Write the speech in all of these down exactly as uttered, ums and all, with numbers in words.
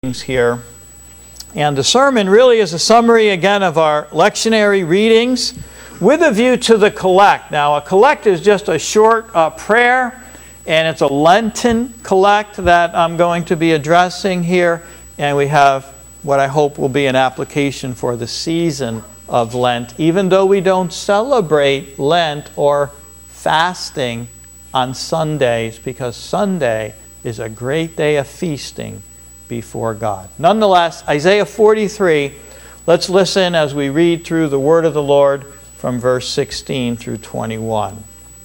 here. And the sermon really is a summary again of our lectionary readings with a view to the collect. Now, a collect is just a short uh, prayer, and it's a Lenten collect that I'm going to be addressing here. And we have what I hope will be an application for the season of Lent, even though we don't celebrate Lent or fasting on Sundays, because Sunday is a great day of feasting before God. Nonetheless, Isaiah forty-three, let's listen as we read through the word of the Lord from verse sixteen through twenty-one.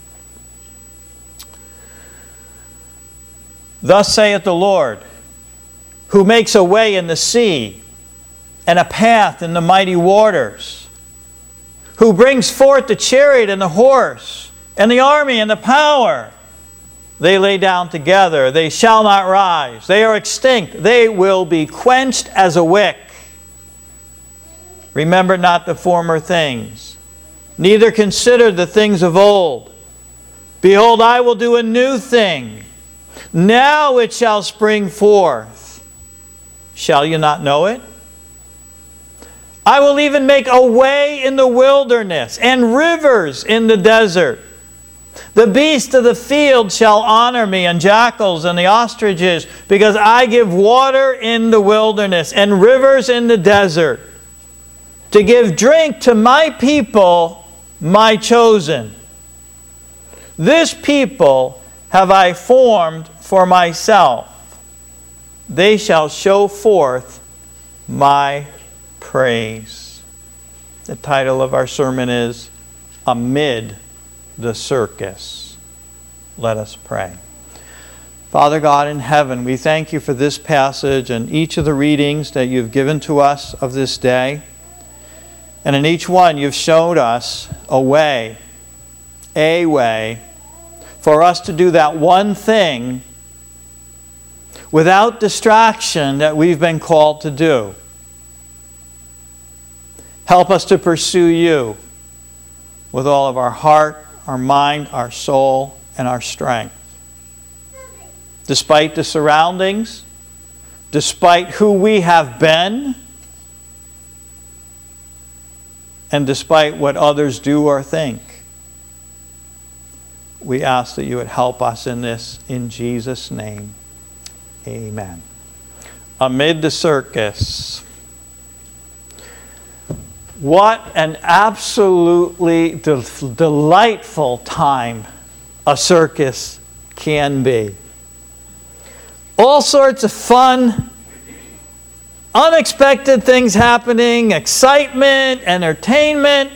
Thus saith the Lord, who makes a way in the sea and a path in the mighty waters, who brings forth the chariot and the horse and the army and the power. They lay down together. They shall not rise. They are extinct. They will be quenched as a wick. Remember not the former things, neither consider the things of old. Behold, I will do a new thing. Now it shall spring forth. Shall you not know it? I will even make a way in the wilderness and rivers in the desert. The beasts of the field shall honor me, and jackals and the ostriches, because I give water in the wilderness and rivers in the desert, to give drink to my people, my chosen. This people have I formed for myself. They shall show forth my praise. The title of our sermon is Amid the Circus. Let us pray. Father God in heaven, we thank you for this passage and each of the readings that you've given to us of this day. And in each one you've showed us a way, a way, for us to do that one thing without distraction that we've been called to do. Help us to pursue you with all of our heart, our mind, our soul, and our strength. Despite the surroundings, despite who we have been, and despite what others do or think, we ask that you would help us in this, in Jesus' name. Amen. Amid the circus. What an absolutely de- delightful time a circus can be. All sorts of fun, unexpected things happening, excitement, entertainment.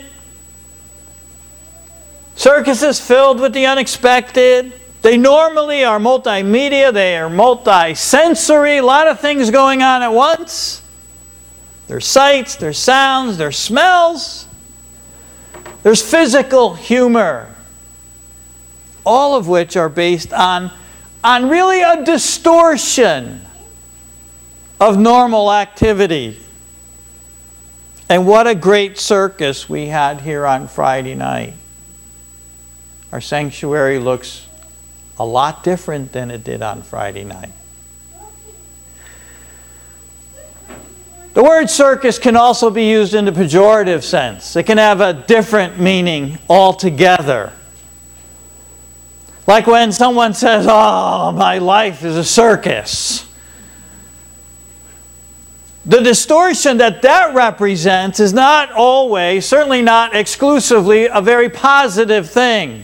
Circuses filled with the unexpected. They normally are multimedia, they are multi-sensory, a lot of things going on at once. There's sights, there's sounds, there's smells, there's physical humor, all of which are based on, on really a distortion of normal activity. And what a great circus we had here on Friday night. Our sanctuary looks a lot different than it did on Friday night. The word circus can also be used in the pejorative sense. It can have a different meaning altogether. Like when someone says, "Oh, my life is a circus." The distortion that that represents is not always, certainly not exclusively, a very positive thing.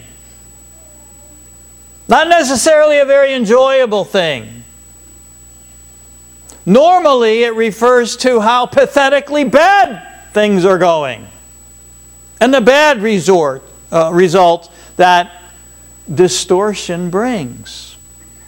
Not necessarily a very enjoyable thing. Normally, it refers to how pathetically bad things are going and the bad resort, uh, results that distortion brings.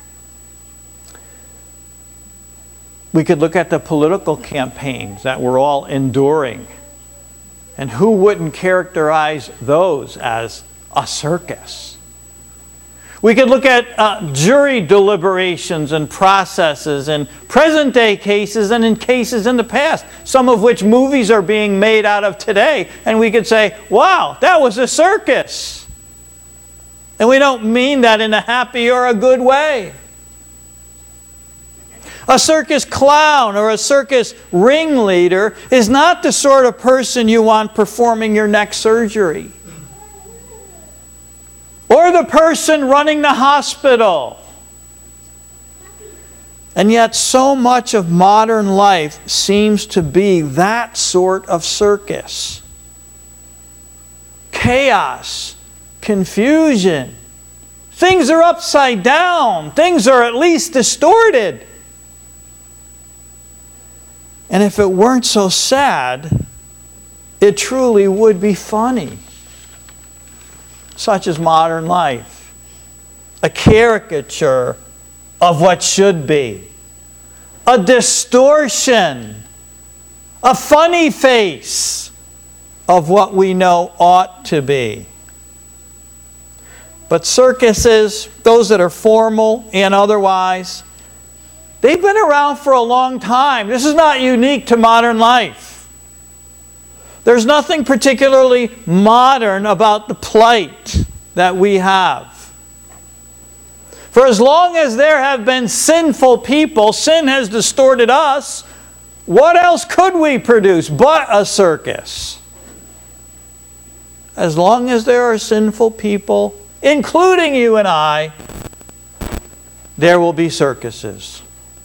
We could look at the political campaigns that we're all enduring, and who wouldn't characterize those as a circus? We could look at uh, jury deliberations and processes in present-day cases and in cases in the past, some of which movies are being made out of today. And we could say, wow, that was a circus. And we don't mean that in a happy or a good way. A circus clown or a circus ringleader is not the sort of person you want performing your neck surgery. Or the person running the hospital. And yet so much of modern life seems to be that sort of circus. Chaos, confusion. Things are upside down. Things are at least distorted. And if it weren't so sad, it truly would be funny. Such is modern life. A caricature of what should be. A distortion. A funny face of what we know ought to be. But circuses, those that are formal and otherwise, they've been around for a long time. This is not unique to modern life. There's nothing particularly modern about the plight that we have. For as long as there have been sinful people, sin has distorted us. What else could we produce but a circus? As long as there are sinful people, including you and I, there will be circuses.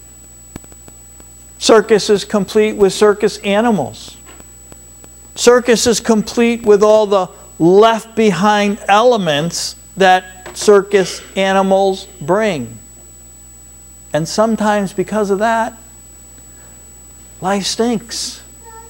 Circuses complete with circus animals. Circuses complete with all the left behind elements that circus animals bring. And sometimes because of that, life stinks.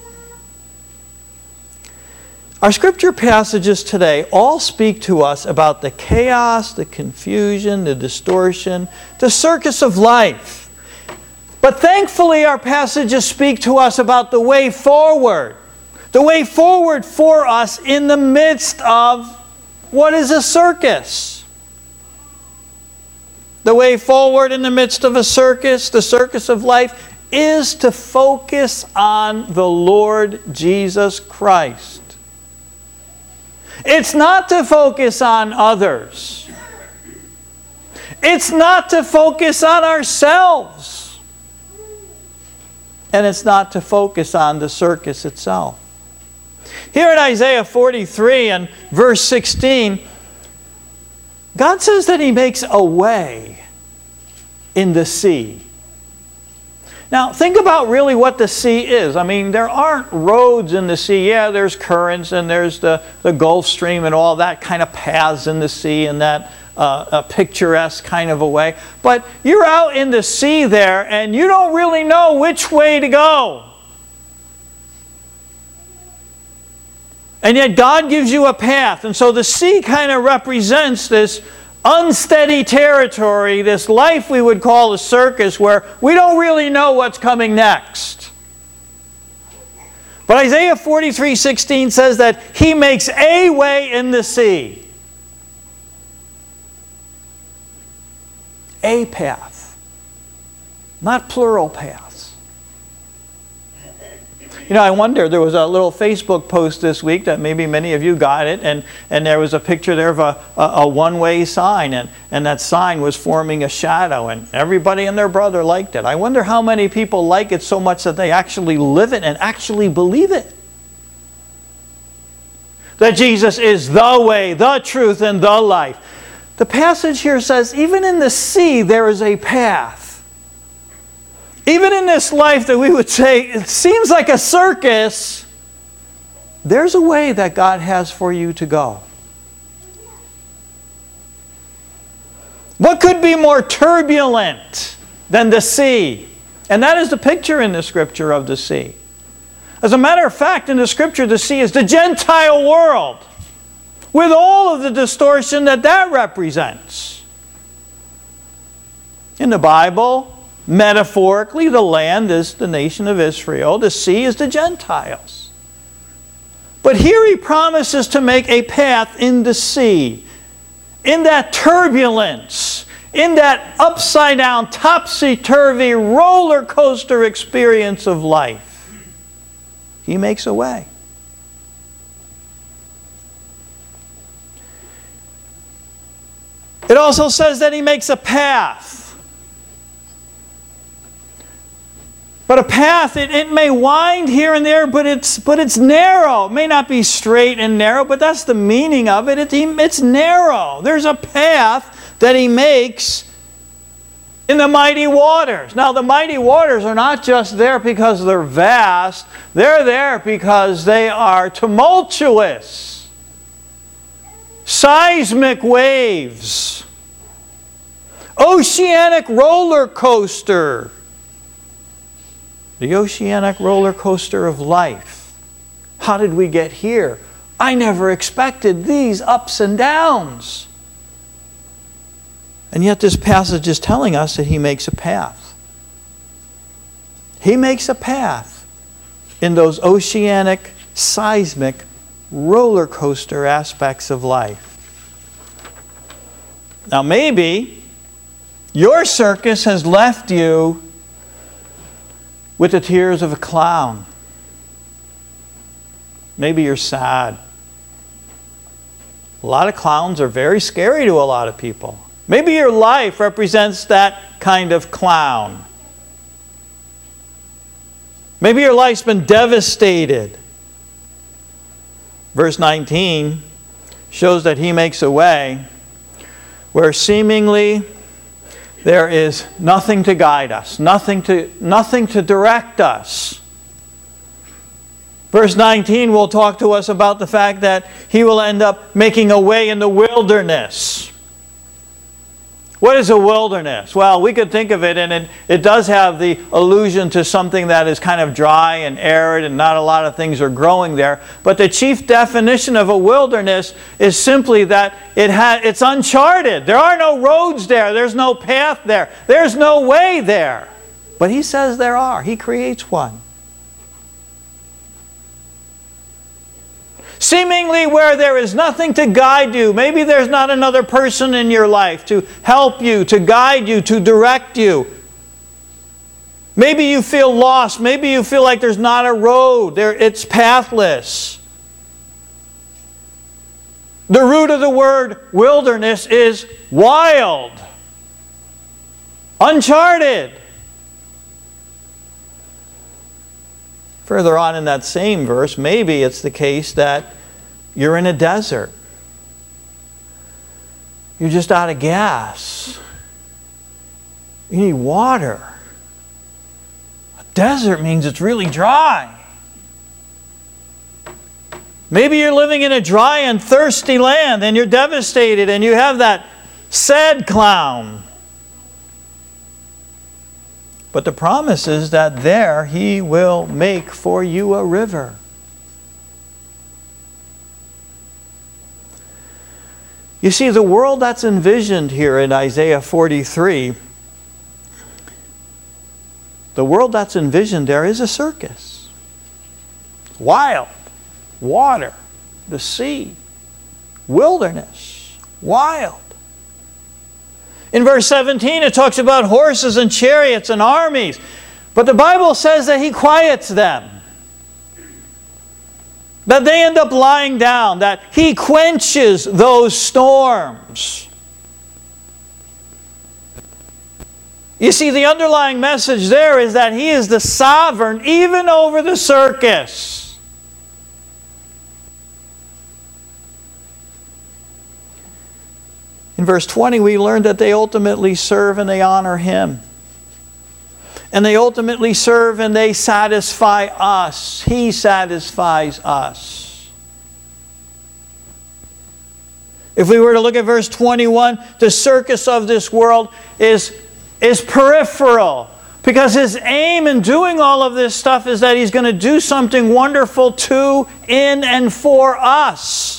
Our scripture passages today all speak to us about the chaos, the confusion, the distortion, the circus of life. But thankfully our passages speak to us about the way forward. The way forward for us in the midst of what is a circus. The way forward in the midst of a circus, the circus of life, is to focus on the Lord Jesus Christ. It's not to focus on others. It's not to focus on ourselves. And it's not to focus on the circus itself. Here in Isaiah forty-three and verse sixteen, God says that He makes a way in the sea. Now, think about really what the sea is. I mean, there aren't roads in the sea. Yeah, there's currents and there's the, the Gulf Stream and all that kind of paths in the sea in that uh, a picturesque kind of a way. But you're out in the sea there and you don't really know which way to go. And yet God gives you a path. And so the sea kind of represents this unsteady territory, this life we would call a circus, where we don't really know what's coming next. But Isaiah forty-three sixteen says that He makes a way in the sea. A path. Not plural paths. You know, I wonder, there was a little Facebook post this week that maybe many of you got it, and, and there was a picture there of a, a, a one-way sign, and, and that sign was forming a shadow, and everybody and their brother liked it. I wonder how many people like it so much that they actually live it and actually believe it. That Jesus is the way, the truth, and the life. The passage here says, even in the sea there is a path. Even in this life that we would say, it seems like a circus, there's a way that God has for you to go. What could be more turbulent than the sea? And that is the picture in the Scripture of the sea. As a matter of fact, in the Scripture, the sea is the Gentile world, with all of the distortion that that represents. In the Bible, metaphorically, the land is the nation of Israel. The sea is the Gentiles. But here He promises to make a path in the sea, in that turbulence, in that upside-down, topsy-turvy, roller coaster experience of life. He makes a way. It also says that He makes a path. But a path, it, it may wind here and there, but it's, but it's narrow. It may not be straight and narrow, but that's the meaning of it. it. It's narrow. There's a path that he makes in the mighty waters. Now, the mighty waters are not just there because they're vast. They're there because they are tumultuous. Seismic waves. Oceanic roller coaster. The oceanic roller coaster of life. How did we get here? I never expected these ups and downs. And yet this passage is telling us that he makes a path. He makes a path in those oceanic, seismic, roller coaster aspects of life. Now maybe your circus has left you with the tears of a clown. Maybe you're sad. A lot of clowns are very scary to a lot of people. Maybe your life represents that kind of clown. Maybe your life's been devastated. Verse nineteen shows that he makes a way where seemingly there is nothing to guide us, nothing to, nothing to direct us. Verse nineteen will talk to us about the fact that he will end up making a way in the wilderness. What is a wilderness? Well, we could think of it, and it, it does have the allusion to something that is kind of dry and arid and not a lot of things are growing there. But the chief definition of a wilderness is simply that it ha- it's uncharted. There are no roads there. There's no path there. There's no way there. But he says there are. He creates one. Seemingly where there is nothing to guide you. Maybe there's not another person in your life to help you, to guide you, to direct you. Maybe you feel lost. Maybe you feel like there's not a road. There, it's pathless. The root of the word wilderness is wild, uncharted. Further on in that same verse, maybe it's the case that you're in a desert. You're just out of gas. You need water. A desert means it's really dry. Maybe you're living in a dry and thirsty land and you're devastated and you have that sad clown. But the promise is that there he will make for you a river. You see, the world that's envisioned here in Isaiah forty-three, the world that's envisioned there is a circus. Wild, water, the sea, wilderness, wild. In verse seventeen, it talks about horses and chariots and armies. But the Bible says that he quiets them. That they end up lying down. That he quenches those storms. You see, the underlying message there is that he is the sovereign even over the circus. In verse twenty, we learned that they ultimately serve and they honor him. And they ultimately serve and they satisfy us. He satisfies us. If we were to look at verse twenty-one, the circus of this world is, is peripheral. Because his aim in doing all of this stuff is that he's going to do something wonderful to, in, and for us.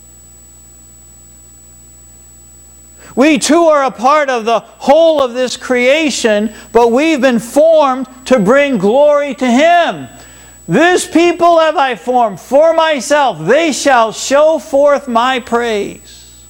We too are a part of the whole of this creation, but we've been formed to bring glory to him. This people have I formed for myself. They shall show forth my praise.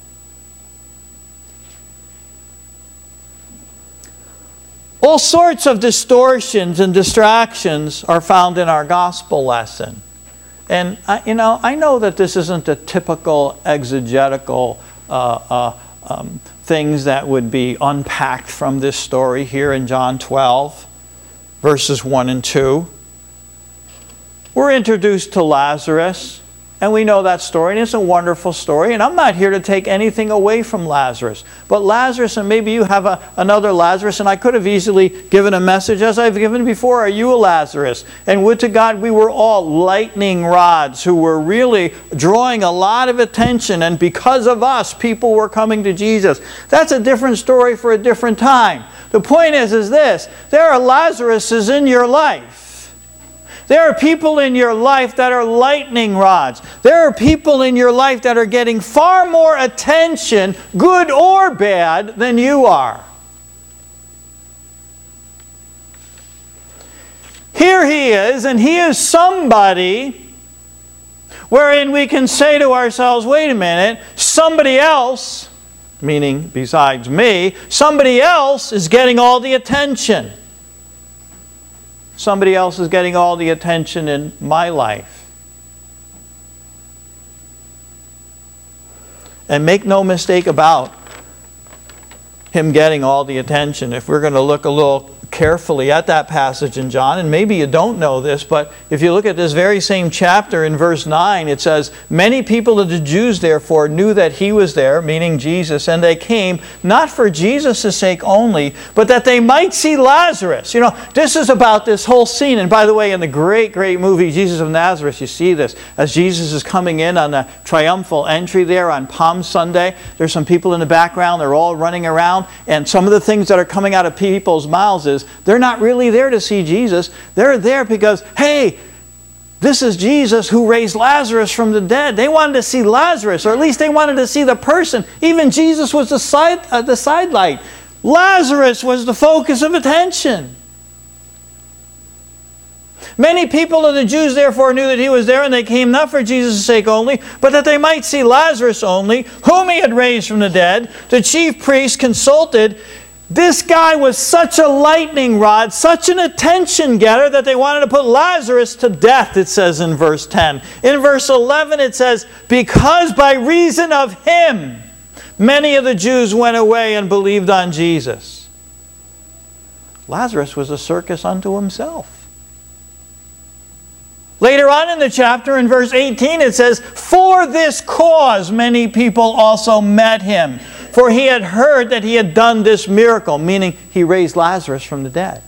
All sorts of distortions and distractions are found in our gospel lesson. And, I, you know, I know that this isn't a typical exegetical uh, uh, Um, things that would be unpacked from this story here in John twelve. verses one and two, we're introduced to Lazarus. And we know that story, and it's a wonderful story. And I'm not here to take anything away from Lazarus. But Lazarus, and maybe you have a, another Lazarus, and I could have easily given a message, as I've given before, are you a Lazarus? And would to God we were all lightning rods who were really drawing a lot of attention. And because of us, people were coming to Jesus. That's a different story for a different time. The point is, is this. There are Lazaruses in your life. There are people in your life that are lightning rods. There are people in your life that are getting far more attention, good or bad, than you are. Here he is, and he is somebody wherein we can say to ourselves, wait a minute, somebody else, meaning besides me, somebody else is getting all the attention. Somebody else is getting all the attention in my life. And make no mistake about him getting all the attention. If we're going to look a little carefully at that passage in John, and maybe you don't know this, but if you look at this very same chapter in verse nine, it says, many people of the Jews therefore knew that he was there, meaning Jesus, and they came not for Jesus' sake only, but that they might see Lazarus. You know, this is about this whole scene. And by the way, in the great, great movie, Jesus of Nazareth, you see this. As Jesus is coming in on the triumphal entry there on Palm Sunday, there's some people in the background, they're all running around, and some of the things that are coming out of people's mouths is, they're not really there to see Jesus. They're there because, hey, this is Jesus who raised Lazarus from the dead. They wanted to see Lazarus, or at least they wanted to see the person. Even Jesus was the side, uh, the sidelight. Lazarus was the focus of attention. Many people of the Jews therefore knew that he was there, and they came not for Jesus' sake only, but that they might see Lazarus only, whom he had raised from the dead. The chief priests consulted. This guy was such a lightning rod, such an attention getter, that they wanted to put Lazarus to death, it says in verse ten. In verse eleven it says, because by reason of him, many of the Jews went away and believed on Jesus. Lazarus was a circus unto himself. Later on in the chapter, in verse eighteen, it says, for this cause many people also met him. For he had heard that he had done this miracle, meaning he raised Lazarus from the dead.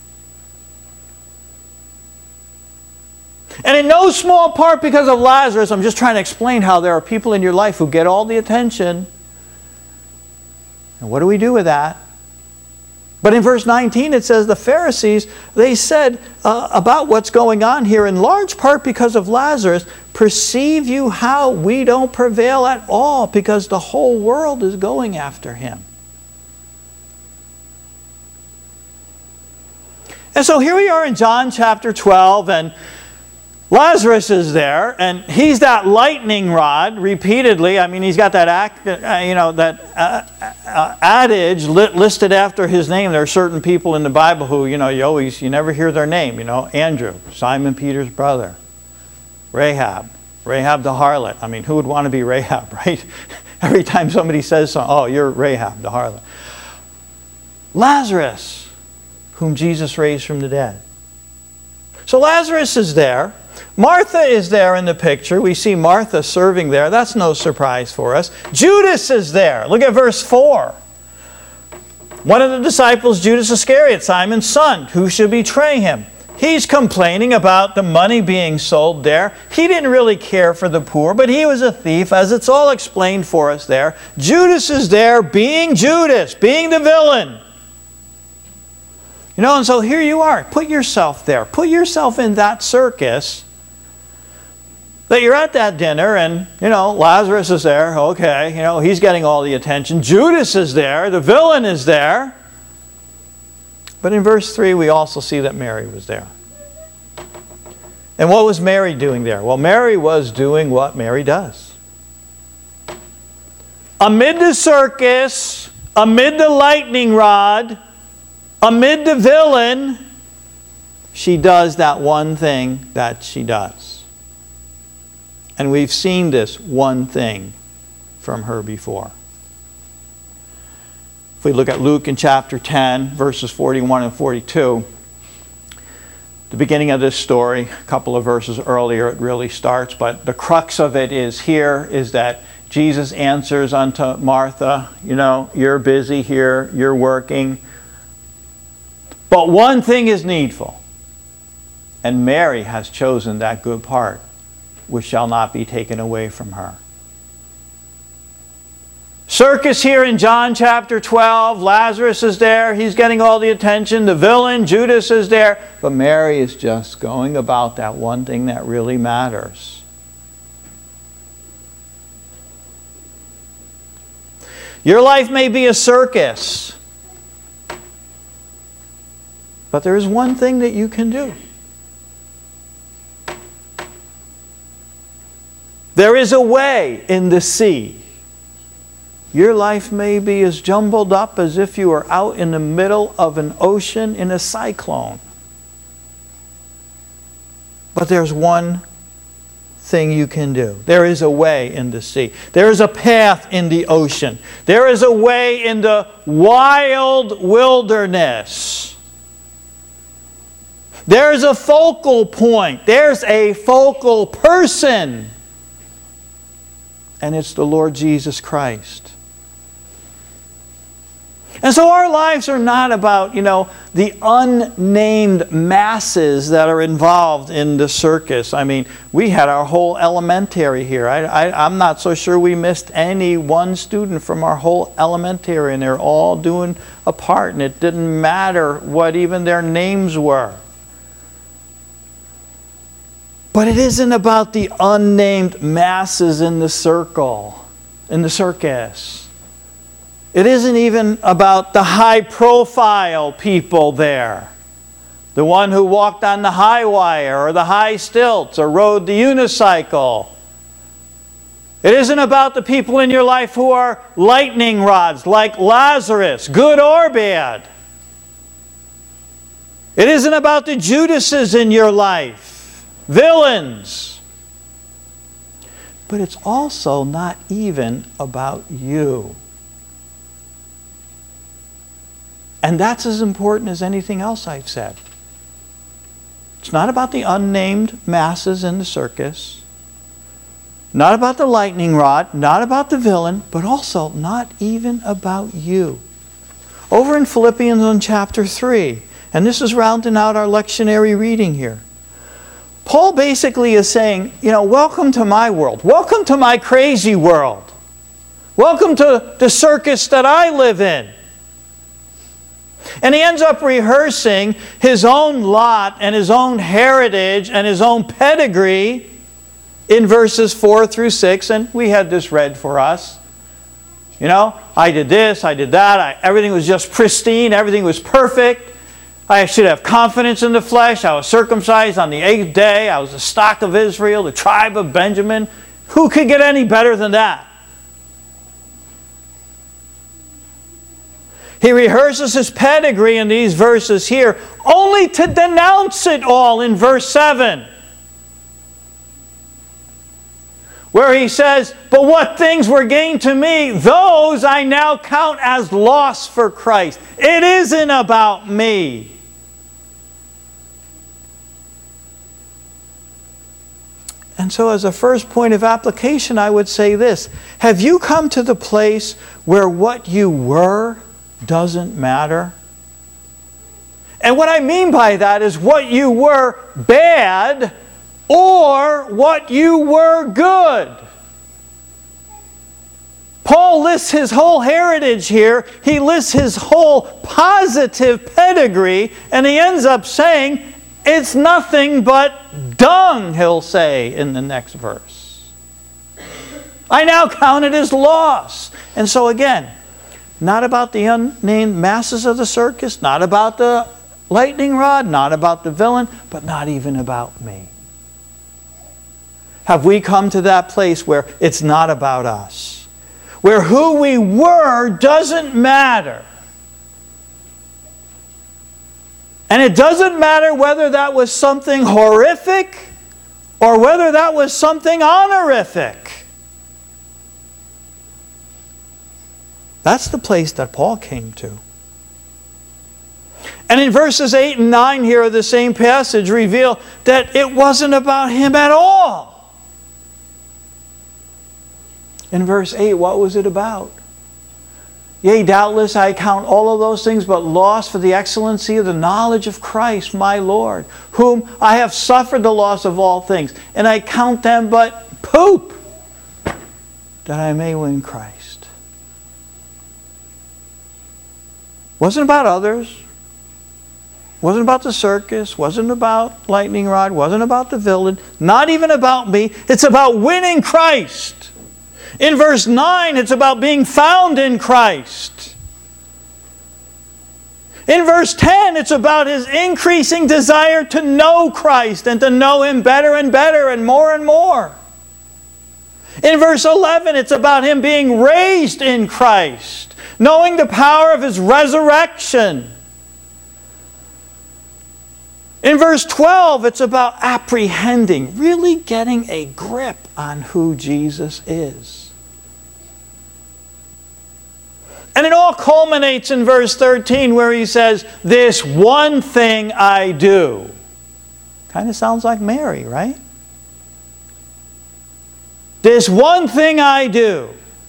And in no small part because of Lazarus, I'm just trying to explain how there are people in your life who get all the attention. And what do we do with that? But in verse nineteen it says the Pharisees, they said uh, about what's going on here, in large part because of Lazarus, perceive you how we don't prevail at all, because the whole world is going after him. And so here we are in John chapter twelve, and Lazarus is there, and he's that lightning rod repeatedly. I mean, he's got that act, uh, you know, that uh, uh, adage li- listed after his name. There are certain people in the Bible who, you know, you always, you never hear their name. You know, Andrew, Simon Peter's brother, Rahab, Rahab the harlot. I mean, who would want to be Rahab, right? Every time somebody says something, oh, you're Rahab the harlot. Lazarus, whom Jesus raised from the dead. So Lazarus is there. Martha is there in the picture. We see Martha serving there. That's no surprise for us. Judas is there. Look at verse four. One of the disciples, Judas Iscariot, Simon's son, who should betray him. He's complaining about the money being sold there. He didn't really care for the poor, but he was a thief, as it's all explained for us there. Judas is there being Judas, being the villain. You know, and so here you are. Put yourself there. Put yourself in that circus. That you're at that dinner and, you know, Lazarus is there. Okay, you know, he's getting all the attention. Judas is there. The villain is there. But in verse three, we also see that Mary was there. And what was Mary doing there? Well, Mary was doing what Mary does. Amid the circus, amid the lightning rod, amid the villain, she does that one thing that she does. And we've seen this one thing from her before. If we look at Luke in chapter ten, verses forty-one and forty-two, The beginning of this story, a couple of verses earlier, it really starts, but the crux of it is here is that Jesus answers unto Martha, you know, you're busy here, you're working, but one thing is needful, and Mary has chosen that good part, which shall not be taken away from her. Circus here in John chapter twelve. Lazarus is there. He's getting all the attention. The villain, Judas, is there. But Mary is just going about that one thing that really matters. Your life may be a circus. But there is one thing that you can do. There is a way in the sea. Your life may be as jumbled up as if you were out in the middle of an ocean in a cyclone. But there's one thing you can do. There is a way in the sea. There is a path in the ocean. There is a way in the wild wilderness. There's a focal point. There's a focal person. And it's the Lord Jesus Christ. And so our lives are not about, you know, the unnamed masses that are involved in the circus. I mean, we had our whole elementary here. I, I, I'm not so sure we missed any one student from our whole elementary, and they're all doing a part, and it didn't matter what even their names were. But it isn't about the unnamed masses in the circle, in the circus. It isn't even about the high-profile people there. The one who walked on the high wire or the high stilts or rode the unicycle. It isn't about the people in your life who are lightning rods like Lazarus, good or bad. It isn't about the Judases in your life, villains. But it's also not even about you. And that's as important as anything else I've said. It's not about the unnamed masses in the circus, not about the lightning rod, not about the villain, but also not even about you. Over in Philippians in chapter three, and this is rounding out our lectionary reading here, Paul basically is saying, you know, welcome to my world. Welcome to my crazy world. Welcome to the circus that I live in. And he ends up rehearsing his own lot and his own heritage and his own pedigree in verses four through six. And we had this read for us. You know, I did this, I did that. I, everything was just pristine. Everything was perfect. I should have confidence in the flesh. I was circumcised on the eighth day. I was the stock of Israel, the tribe of Benjamin. Who could get any better than that? He rehearses his pedigree in these verses here, only to denounce it all in verse seven. Where he says, but what things were gained to me, those I now count as loss for Christ. It isn't about me. And so as a first point of application, I would say this. Have you come to the place where what you were doesn't matter? And what I mean by that is what you were bad or what you were good. Paul lists his whole heritage here. He lists his whole positive pedigree, and he ends up saying, it's nothing but dung, he'll say in the next verse. I now count it as loss. And so again, not about the unnamed masses of the circus, not about the lightning rod, not about the villain, but not even about me. Have we come to that place where it's not about us? Where who we were doesn't matter. And it doesn't matter whether that was something horrific or whether that was something honorific. That's the place that Paul came to. And in verses eight and nine here of the same passage reveal that it wasn't about him at all. In verse eight, what was it about? Yea, doubtless I count all of those things but loss for the excellency of the knowledge of Christ my Lord, whom I have suffered the loss of all things, and I count them but poop, that I may win Christ. Wasn't about others. Wasn't about the circus. Wasn't about lightning rod. Wasn't about the villain. Not even about me. It's about winning Christ. In verse nine, it's about being found in Christ. In verse ten, it's about his increasing desire to know Christ and to know him better and better and more and more. In verse eleven, it's about him being raised in Christ, knowing the power of his resurrection. In verse twelve, it's about apprehending, really getting a grip on who Jesus is. And it all culminates in verse thirteen where he says, this one thing I do. Kind of sounds like Mary, right? This one thing I do.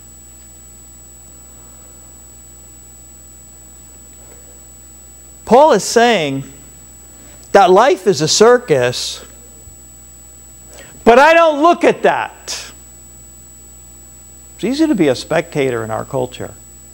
Paul is saying that life is a circus, but I don't look at that. It's easy to be a spectator in our culture.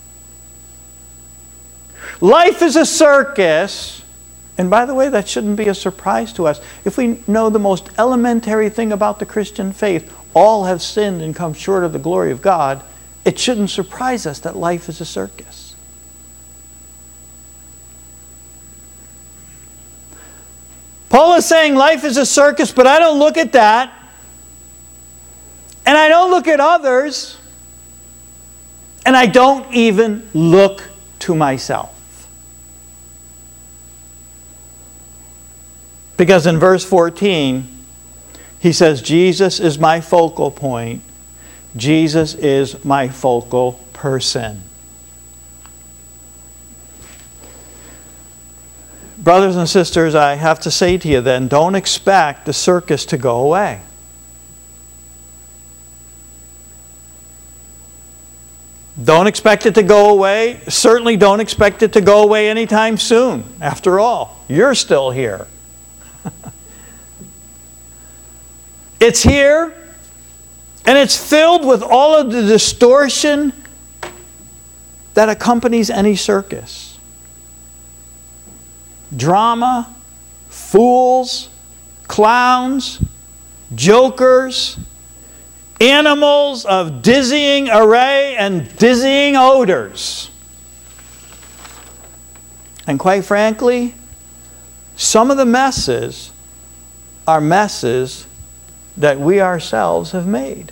Life is a circus, and by the way, that shouldn't be a surprise to us. If we know the most elementary thing about the Christian faith, all have sinned and come short of the glory of God, it shouldn't surprise us that life is a circus. Paul is saying life is a circus, but I don't look at that. And I don't look at others. And I don't even look to myself. Because in verse fourteen, he says, Jesus is my focal point. Jesus is my focal person. Brothers and sisters, I have to say to you then, don't expect the circus to go away. Don't expect it to go away. Certainly don't expect it to go away anytime soon. After all, you're still here. It's here, and it's filled with all of the distortion that accompanies any circus. Drama, fools, clowns, jokers, animals of dizzying array and dizzying odors. And quite frankly, some of the messes are messes that we ourselves have made.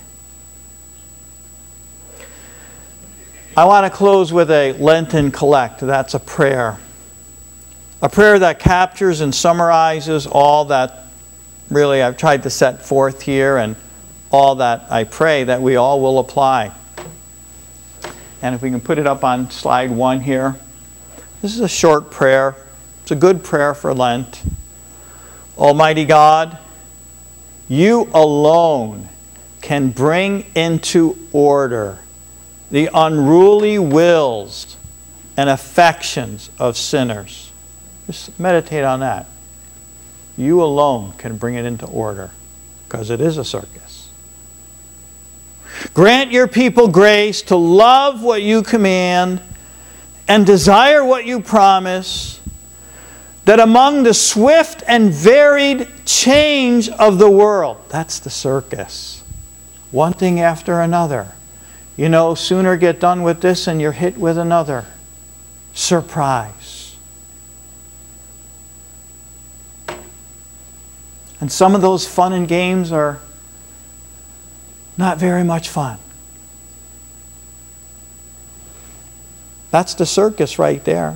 I want to close with a Lenten collect. That's a prayer. A prayer that captures and summarizes all that really I've tried to set forth here and all that I pray that we all will apply. And if we can put it up on slide one here. This is a short prayer. It's a good prayer for Lent. Almighty God, you alone can bring into order the unruly wills and affections of sinners. Just meditate on that. You alone can bring it into order, because it is a circus. Grant your people grace to love what you command and desire what you promise, that among the swift and varied change of the world, that's the circus, one thing after another. You know, sooner get done with this and you're hit with another. Surprise. And some of those fun and games are not very much fun. That's the circus right there.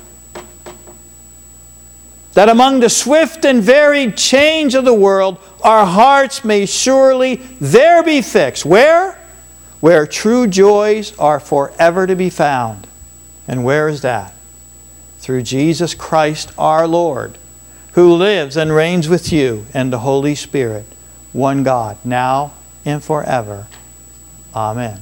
That among the swift and varied change of the world, our hearts may surely there be fixed. Where? Where true joys are forever to be found. And where is that? through Jesus Christ our Lord, who lives and reigns with you and the Holy Spirit, one God, now and forever. Amen.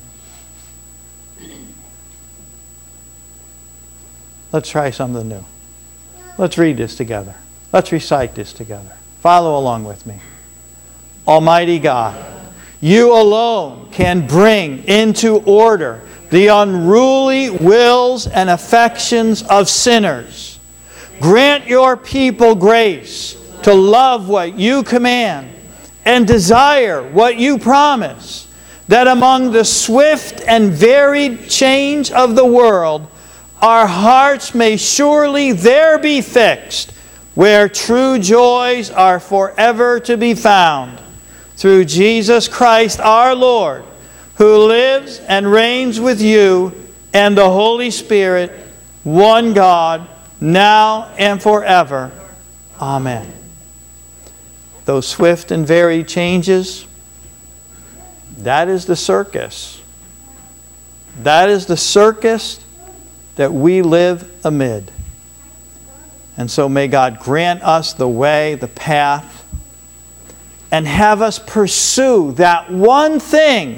Let's try something new. Let's read this together. Let's recite this together. Follow along with me. Almighty God, you alone can bring into order the unruly wills and affections of sinners. Grant your people grace to love what you command and desire what you promise, that among the swift and varied change of the world, our hearts may surely there be fixed, where true joys are forever to be found. Through Jesus Christ our Lord, who lives and reigns with you and the Holy Spirit, one God, now and forever. Amen. Those swift and varied changes, that is the circus. That is the circus that we live amid. And so may God grant us the way, the path, and have us pursue that one thing,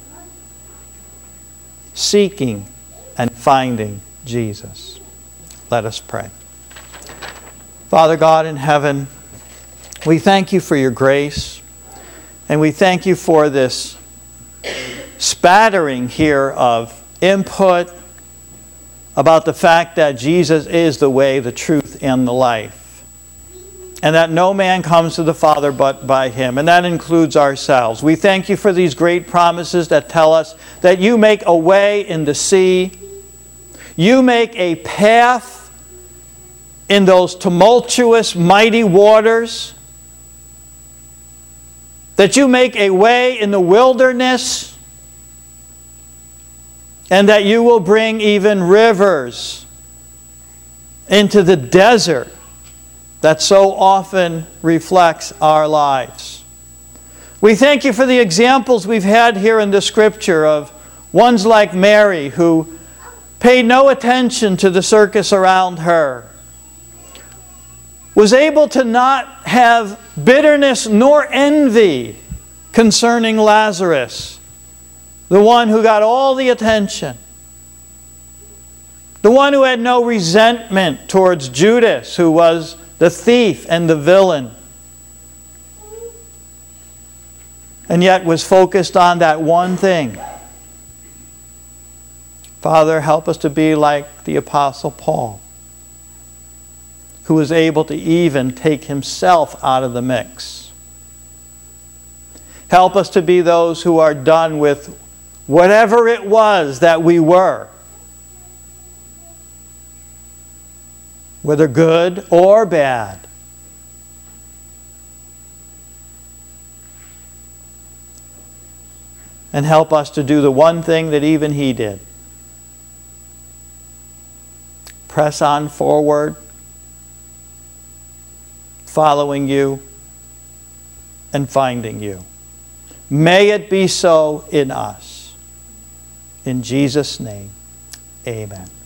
seeking and finding Jesus. Let us pray. Father God in heaven, we thank you for your grace, and we thank you for this spattering here of input about the fact that Jesus is the way, the truth, and the life, and that no man comes to the Father but by him, and that includes ourselves. We thank you for these great promises that tell us that you make a way in the sea, you make a path in those tumultuous, mighty waters, that you make a way in the wilderness, and that you will bring even rivers into the desert that so often reflects our lives. We thank you for the examples we've had here in the Scripture of ones like Mary, who paid no attention to the circus around her, was able to not have bitterness nor envy concerning Lazarus, the one who got all the attention. The one who had no resentment towards Judas, who was the thief and the villain. And yet was focused on that one thing. Father, help us to be like the Apostle Paul, who was able to even take himself out of the mix. Help us to be those who are done with whatever it was that we were, whether good or bad. And help us to do the one thing that even he did. Press on forward, following you and finding you. May it be so in us. In Jesus' name, amen.